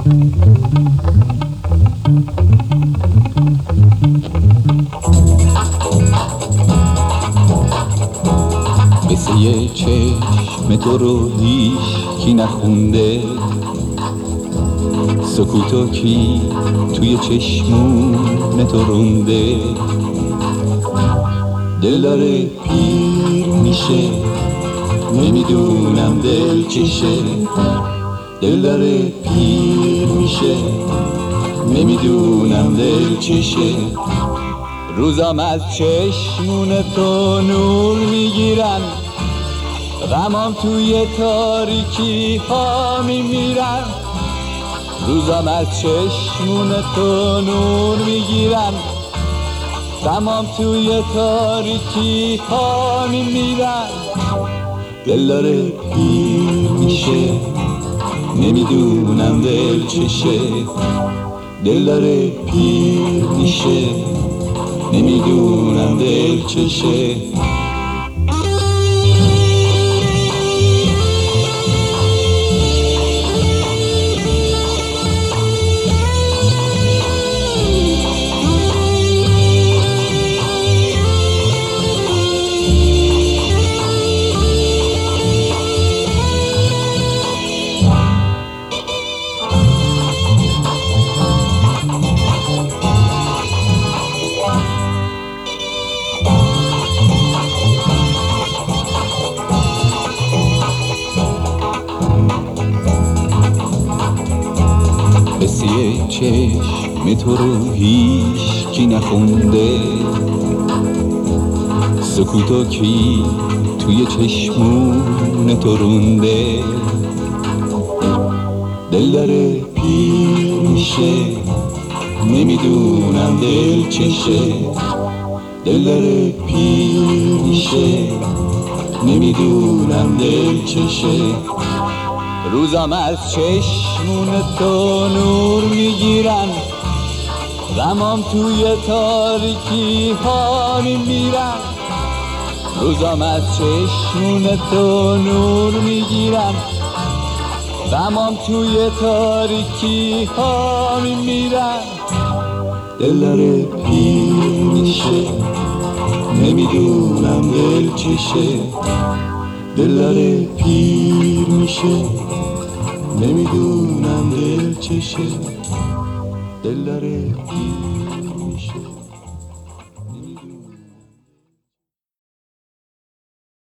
قصه یه چشم تو رو هیچکی نخونده، سکوتو کی توی چشمون تو رونده. دل داره پیر میشه، نمیدونم دل چشه. دل داره پیر میشه، نمیدونم دل چشه. روزام از چشمون تو نور میگیرن، غمام توی تاریکی ها میمیرن. روزام از چشمون تو نور میگیرن، غمام توی تاریکی ها میمیرن. دل داره پیر میشه، نمیدونم دل چشه. دل داره پیر میشه، نمیدونم دل چشه. قصه چشم تو رو هیچکی نخونده، سکوتو کی توی چشمون تو رونده. دل داره پیر میشه، نمیدونم دل چشه. دل داره پیر میشه، نمیدونم دل چشه. روزام از چشمون تو نور میگیرن، غمام توی تاریکی ها میمیرن. روزام از چشمون تو نور میگیرن، غمام توی تاریکی ها میمیرن. دل داره پیر میشه، نمیدونم دل چشه. دل داره پیر میشه، نمیدونم دل چشه. دل داره پیر